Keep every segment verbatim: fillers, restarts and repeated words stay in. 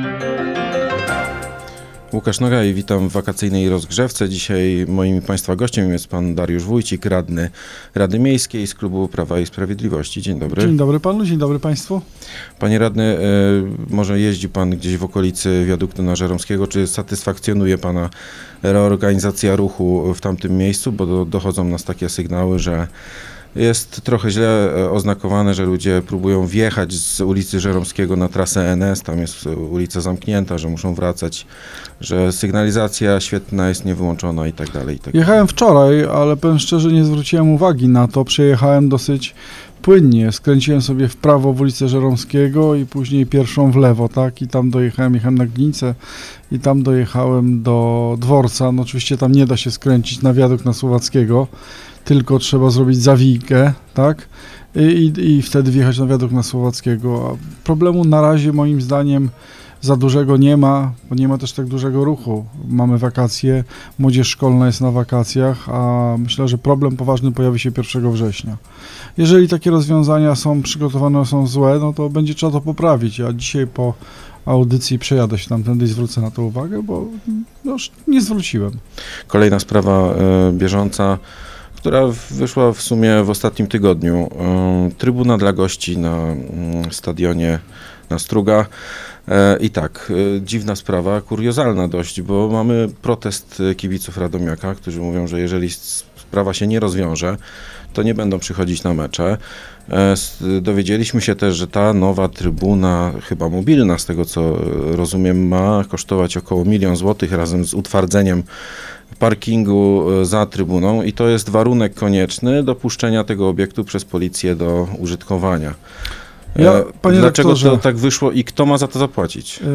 Łukasz Nogaj, witam w wakacyjnej rozgrzewce. Dzisiaj moim Państwa gościem jest pan Dariusz Wójcik, radny Rady Miejskiej z Klubu Prawa i Sprawiedliwości. Dzień dobry. Dzień dobry panu, dzień dobry państwu. Panie radny, może jeździ pan gdzieś w okolicy wiaduktu na Żeromskiego. Czy satysfakcjonuje pana reorganizacja ruchu w tamtym miejscu? Bo do, dochodzą nas takie sygnały, że jest trochę źle oznakowane, że ludzie próbują wjechać z ulicy Żeromskiego na trasę N S, tam jest ulica zamknięta, że muszą wracać, że sygnalizacja świetna jest niewyłączona i tak dalej. I tak Jechałem wczoraj, ale powiem szczerze, nie zwróciłem uwagi na to, przejechałem dosyć płynnie, skręciłem sobie w prawo w ulicę Żeromskiego i później pierwszą w lewo, tak, i tam dojechałem, jechałem na Glinicę i tam dojechałem do dworca, no oczywiście tam nie da się skręcić na wiadukt na Słowackiego, tylko trzeba zrobić zawijkę, tak, I, i, i wtedy wjechać na wiadukt na Słowackiego. A problemu na razie moim zdaniem za dużego nie ma, bo nie ma też tak dużego ruchu. Mamy wakacje, młodzież szkolna jest na wakacjach, a myślę, że problem poważny pojawi się pierwszego września. Jeżeli takie rozwiązania są przygotowane, są złe, no to będzie trzeba to poprawić, a dzisiaj po audycji przejadę się tamtędy i zwrócę na to uwagę, bo no, już nie zwróciłem. Kolejna sprawa y, bieżąca, która wyszła w sumie w ostatnim tygodniu. Y, trybuna dla gości na y, stadionie na Struga. I tak, dziwna sprawa, kuriozalna dość, bo mamy protest kibiców Radomiaka, którzy mówią, że jeżeli sprawa się nie rozwiąże, to nie będą przychodzić na mecze. Dowiedzieliśmy się też, że ta nowa trybuna, chyba mobilna z tego co rozumiem, ma kosztować około milion złotych razem z utwardzeniem parkingu za trybuną i to jest warunek konieczny dopuszczenia tego obiektu przez policję do użytkowania. Ja, panie Dlaczego rektorze, to tak wyszło i kto ma za to zapłacić? Yy,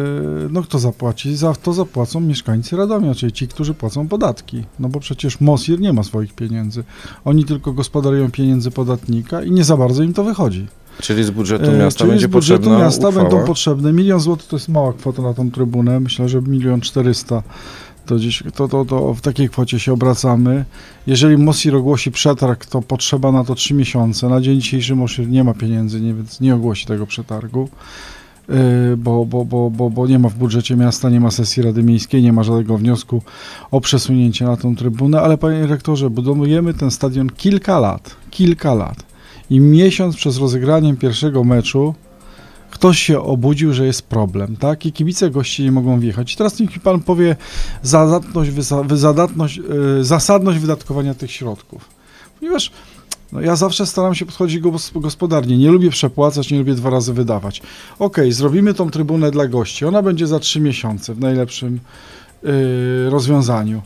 no kto zapłaci? Za to zapłacą mieszkańcy Radomia, czyli ci, którzy płacą podatki. No bo przecież Mosir nie ma swoich pieniędzy. Oni tylko gospodarują pieniędzy podatnika i nie za bardzo im to wychodzi. Czyli z budżetu miasta yy, będzie z budżetu potrzebna miasta uchwała. będą potrzebne. Milion złotych to jest mała kwota na tą trybunę. Myślę, że milion czterysta. To, gdzieś, to, to, to w takiej kwocie się obracamy. Jeżeli Mosir ogłosi przetarg, to potrzeba na to trzy miesiące. Na dzień dzisiejszy Mosir nie ma pieniędzy, nie, więc nie ogłosi tego przetargu, yy, bo, bo, bo, bo, bo nie ma w budżecie miasta, nie ma sesji Rady Miejskiej, nie ma żadnego wniosku o przesunięcie na tą trybunę, ale panie rektorze, budujemy ten stadion kilka lat, kilka lat i miesiąc przez rozegraniem pierwszego meczu ktoś się obudził, że jest problem, tak? I kibice gości nie mogą wjechać. I teraz niech mi pan powie zadatność, wyzadatność, yy, zasadność wydatkowania tych środków. Ponieważ no, ja zawsze staram się podchodzić gospodarnie. Nie lubię przepłacać, nie lubię dwa razy wydawać. Okej, okay, zrobimy tą trybunę dla gości. Ona będzie za trzy miesiące w najlepszym yy, rozwiązaniu.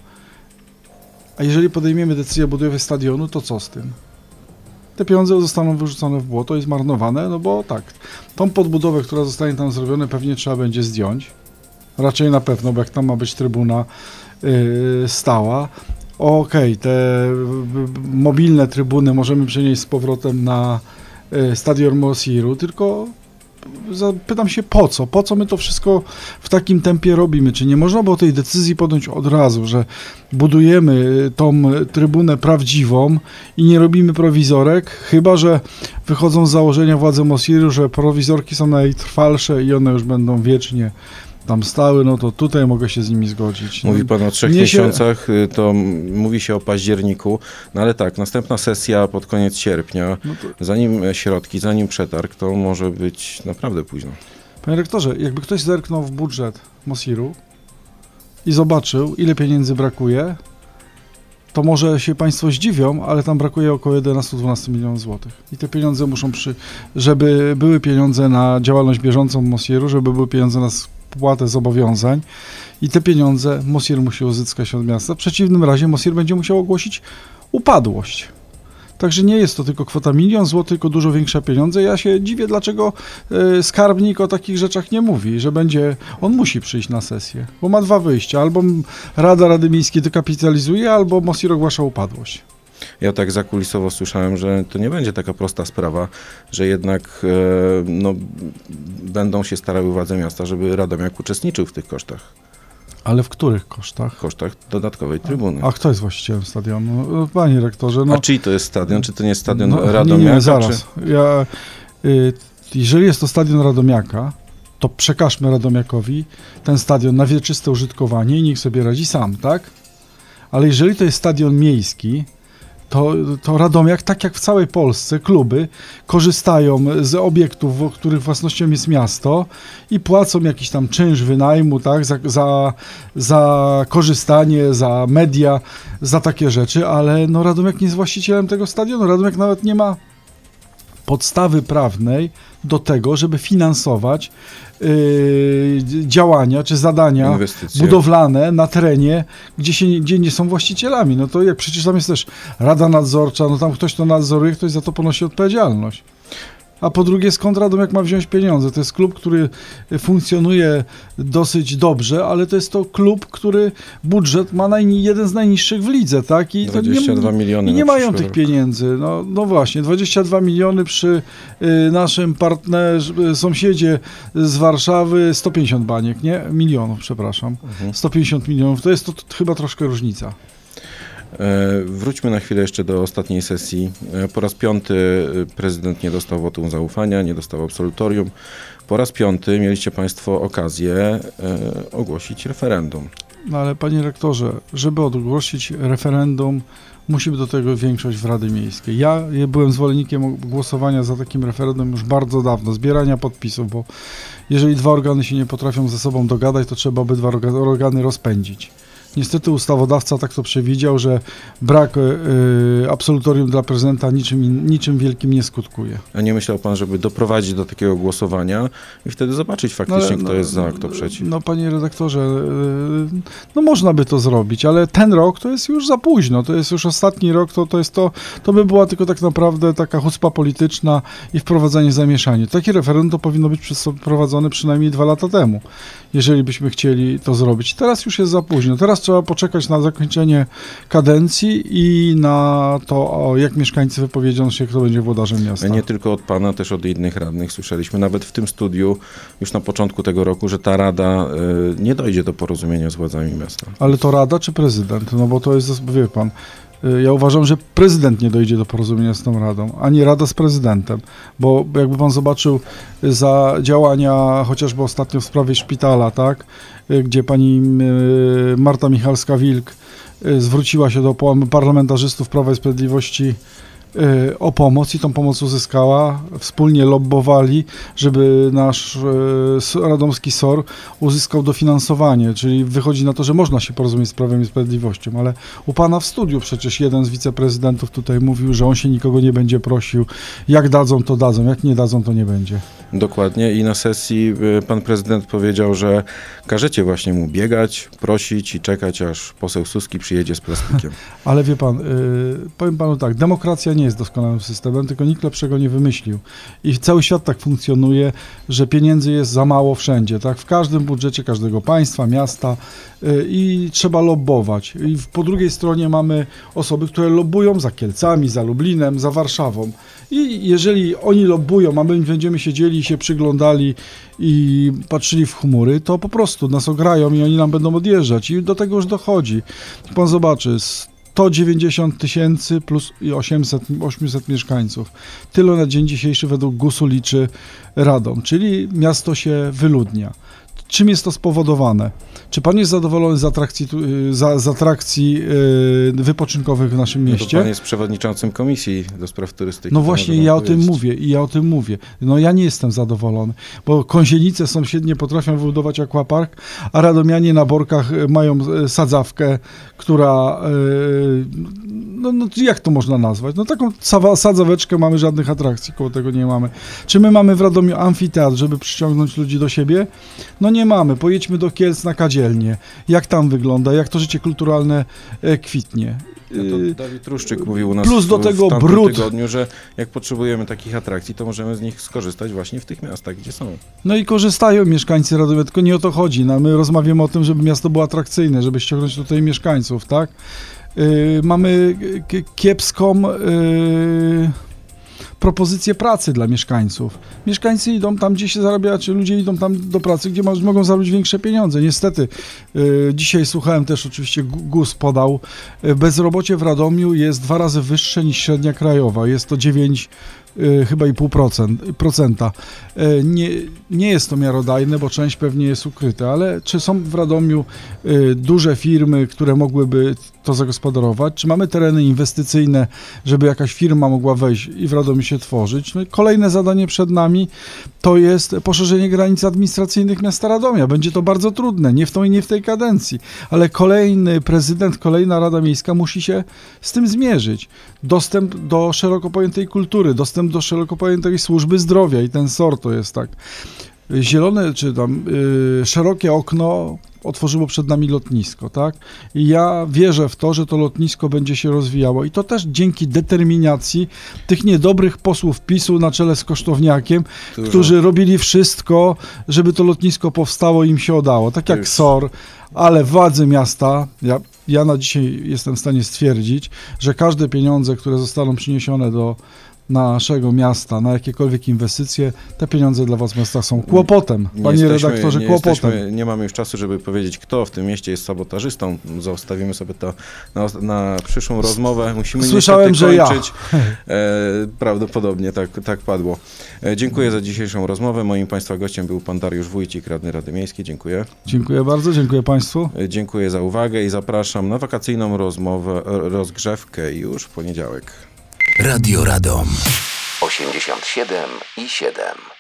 A jeżeli podejmiemy decyzję o budowie stadionu, to co z tym? Te pieniądze zostaną wyrzucone w błoto i zmarnowane, no bo tak, tą podbudowę, która zostanie tam zrobiona, pewnie trzeba będzie zdjąć. Raczej na pewno, bo jak tam ma być trybuna yy, stała. Okej, okay, te y, mobilne trybuny możemy przenieść z powrotem na y, stadion Mosiru, tylko zapytam się po co? Po co my to wszystko w takim tempie robimy? Czy nie można było tej decyzji podjąć od razu, że budujemy tą trybunę prawdziwą i nie robimy prowizorek, chyba że wychodzą z założenia władze Mosiru, że prowizorki są najtrwalsze i one już będą wiecznie tam stały, no to tutaj mogę się z nimi zgodzić. Mówi pan o trzech miesiącach, się... to mówi się o październiku, no ale tak, następna sesja pod koniec sierpnia, no to... zanim środki, zanim przetarg, to może być naprawdę późno. Panie rektorze, jakby ktoś zerknął w budżet Mosiru i zobaczył, ile pieniędzy brakuje, to może się państwo zdziwią, ale tam brakuje około jedenaście do dwunastu milionów złotych. I te pieniądze muszą przy... żeby były pieniądze na działalność bieżącą Mosiru, żeby były pieniądze na spłatę zobowiązań i te pieniądze Mosir musi uzyskać od miasta. W przeciwnym razie Mosir będzie musiał ogłosić upadłość. Także nie jest to tylko kwota milion złotych, tylko dużo większe pieniądze. Ja się dziwię, dlaczego y, skarbnik o takich rzeczach nie mówi, że będzie, on musi przyjść na sesję, bo ma dwa wyjścia. Albo Rada Rady Miejskiej dekapitalizuje, albo Mosir ogłasza upadłość. Ja tak zakulisowo słyszałem, że to nie będzie taka prosta sprawa, że jednak e, no, będą się starały władze miasta, żeby Radomiak uczestniczył w tych kosztach. Ale w których kosztach? Kosztach dodatkowej trybuny. A, a kto jest właścicielem stadionu? Panie rektorze, no... A czyj to jest stadion? Czy to nie jest stadion no, Radomiaka? Nie, nie, zaraz. Czy... Ja, y, jeżeli jest to stadion Radomiaka, to przekażmy Radomiakowi ten stadion na wieczyste użytkowanie i niech sobie radzi sam, tak? Ale jeżeli to jest stadion miejski, to, to Radomiak, tak jak w całej Polsce, kluby korzystają z obiektów, których własnością jest miasto i płacą jakiś tam czynsz wynajmu, tak, za, za, za korzystanie, za media, za takie rzeczy, ale no Radomiak nie jest właścicielem tego stadionu. Radomiak nawet nie ma podstawy prawnej do tego, żeby finansować yy, działania czy zadania Inwestycje. budowlane na terenie, gdzie, się, gdzie nie są właścicielami. No to jak przecież tam jest też Rada Nadzorcza, no tam ktoś to nadzoruje, ktoś za to ponosi odpowiedzialność. A po drugie, skąd Radomiak ma wziąć pieniądze? To jest klub, który funkcjonuje dosyć dobrze, ale to jest to klub, który budżet ma najni, jeden z najniższych w lidze, tak? I dwadzieścia dwa to nie, miliony I nie na mają przyszły tych rok. pieniędzy. No, no właśnie, dwadzieścia dwa miliony przy y, naszym partnerze, sąsiedzie z Warszawy, sto pięćdziesiąt baniek, nie? Milionów, przepraszam. Mhm. sto pięćdziesiąt milionów, to jest to, to chyba troszkę różnica. E, Wróćmy na chwilę jeszcze do ostatniej sesji. E, Po raz piąty e, prezydent nie dostał wotum zaufania, nie dostał absolutorium. Po raz piąty mieliście Państwo okazję e, ogłosić referendum. No ale panie rektorze, żeby ogłosić referendum, musi być do tego większość w Rady Miejskiej. Ja byłem zwolennikiem głosowania za takim referendum już bardzo dawno, zbierania podpisów, bo jeżeli dwa organy się nie potrafią ze sobą dogadać, to trzeba obydwa orga- organy rozpędzić. Niestety ustawodawca tak to przewidział, że brak y, absolutorium dla prezydenta niczym, niczym wielkim nie skutkuje. A nie myślał Pan, żeby doprowadzić do takiego głosowania i wtedy zobaczyć faktycznie, No, kto no, jest za, kto przeciw? No panie redaktorze, y, no można by to zrobić, ale ten rok to jest już za późno, to jest już ostatni rok, to, to jest to, to by była tylko tak naprawdę taka chucpa polityczna i wprowadzenie zamieszania. Takie referendum to powinno być przeprowadzone przynajmniej dwa lata temu, jeżeli byśmy chcieli to zrobić. Teraz już jest za późno, teraz trzeba poczekać na zakończenie kadencji i na to, o, jak mieszkańcy wypowiedzą się, kto będzie włodarzem miasta. Nie tylko od Pana, też od innych radnych słyszeliśmy, nawet w tym studiu już na początku tego roku, że ta Rada y, nie dojdzie do porozumienia z władzami miasta. Ale to Rada czy prezydent? No bo to jest, wie pan, y, ja uważam, że prezydent nie dojdzie do porozumienia z tą Radą, a nie Rada z prezydentem, bo jakby pan zobaczył y, za działania chociażby ostatnio w sprawie szpitala, tak, y, gdzie pani y, Marta Michalska-Wilk y, zwróciła się do parlamentarzystów Prawa i Sprawiedliwości y, o pomoc i tą pomoc uzyskała. Wspólnie lobbowali, żeby nasz y, s- radomski S O R uzyskał dofinansowanie, czyli wychodzi na to, że można się porozumieć z Prawem i Sprawiedliwością, ale u pana w studiu przecież jeden z wiceprezydentów tutaj mówił, że on się nikogo nie będzie prosił, jak dadzą, to dadzą, jak nie dadzą, to nie będzie. Dokładnie i na sesji y, Pan prezydent powiedział, że każecie właśnie mu biegać, prosić i czekać, aż poseł Suski przyjedzie z plastikiem. Ale wie pan, y, powiem panu tak, demokracja nie jest doskonałym systemem, tylko nikt lepszego nie wymyślił. I cały świat tak funkcjonuje, że pieniędzy jest za mało wszędzie, tak? W każdym budżecie każdego państwa, miasta y, i trzeba lobbować. I w- po drugiej stronie mamy osoby, które lobbują za Kielcami, za Lublinem, za Warszawą. I jeżeli oni lobbują, a my będziemy siedzieli i się przyglądali i patrzyli w chmury, to po prostu nas ograją i oni nam będą odjeżdżać. I do tego już dochodzi. Pan zobaczy, sto dziewięćdziesiąt tysięcy plus i osiemset, osiemset mieszkańców. Tyle na dzień dzisiejszy według gusu liczy Radom, czyli miasto się wyludnia. Czym jest to spowodowane? Czy pan jest zadowolony z atrakcji, tu- y, za, z atrakcji yy, wypoczynkowych w naszym No to mieście? Pan jest przewodniczącym Komisji do Spraw Turystyki. No to właśnie może ja pan o tym powiedzieć. mówię i ja o tym mówię. No ja nie jestem zadowolony, bo Kązielice sąsiednie potrafią wybudować aquapark, a radomianie na Borkach y, mają y, sadzawkę, która, y, no, no jak to można nazwać? No taką sawa- sadzaweczkę mamy, żadnych atrakcji koło tego nie mamy. Czy my mamy w Radomiu amfiteatr, żeby przyciągnąć ludzi do siebie? No nie mamy. Pojedźmy do Kielc na Kadzielnię. Jak tam wygląda? Jak to życie kulturalne e, kwitnie? No Y, to Dawid Truszczyk mówił u nas plus do w, tego w tamtym brud. tygodniu, że jak potrzebujemy takich atrakcji, to możemy z nich skorzystać właśnie w tych miastach, gdzie są. No i korzystają mieszkańcy Radomia, tylko nie o to chodzi. No, my rozmawiamy o tym, żeby miasto było atrakcyjne, żeby ściągnąć tutaj mieszkańców, tak? Yy, mamy k- kiepską yy, propozycję pracy dla mieszkańców. Mieszkańcy idą tam, gdzie się zarabia, czy ludzie idą tam do pracy, gdzie mo- mogą zarobić większe pieniądze. Niestety, yy, dzisiaj słuchałem też, oczywiście G- GUS podał, yy, bezrobocie w Radomiu jest dwa razy wyższe niż średnia krajowa. Jest to dziewięć y, chyba i pół procent, procenta. Y, nie, nie jest to miarodajne, bo część pewnie jest ukryta, ale czy są w Radomiu y, duże firmy, które mogłyby to zagospodarować? Czy mamy tereny inwestycyjne, żeby jakaś firma mogła wejść i w Radomiu się tworzyć? No i kolejne zadanie przed nami to jest poszerzenie granic administracyjnych miasta Radomia. Będzie to bardzo trudne, nie w tą i nie w tej kadencji, ale kolejny prezydent, kolejna Rada Miejska musi się z tym zmierzyć. Dostęp do szeroko pojętej kultury, dostęp do szeroko pojętej służby zdrowia i ten sort to jest tak. Zielone, czy tam yy, szerokie okno otworzyło przed nami lotnisko, tak? I ja wierzę w to, że to lotnisko będzie się rozwijało i to też dzięki determinacji tych niedobrych posłów PiSu na czele z Kosztowniakiem, Dużo. którzy robili wszystko, żeby to lotnisko powstało i im się udało. Tak jak Już. S O R, ale władze miasta, ja, ja na dzisiaj jestem w stanie stwierdzić, że każde pieniądze, które zostaną przyniesione do naszego miasta, na jakiekolwiek inwestycje, te pieniądze dla władz miasta są kłopotem, Nie panie jesteśmy- redaktorze, nie kłopotem. jesteśmy- Nie mamy już czasu, żeby powiedzieć, kto w tym mieście jest sabotażystą. Zostawimy sobie to na, na przyszłą rozmowę. Musimy Słyszałem, niestety że ja. kończyć. E, prawdopodobnie tak, tak padło. E, dziękuję za dzisiejszą rozmowę. Moim Państwa gościem był pan Dariusz Wójcik, radny Rady Miejskiej. Dziękuję. Dziękuję bardzo, dziękuję państwu. E, dziękuję za uwagę i zapraszam na wakacyjną rozmowę, e, rozgrzewkę już w poniedziałek. Radio Radom osiemdziesiąt siedem i siedem.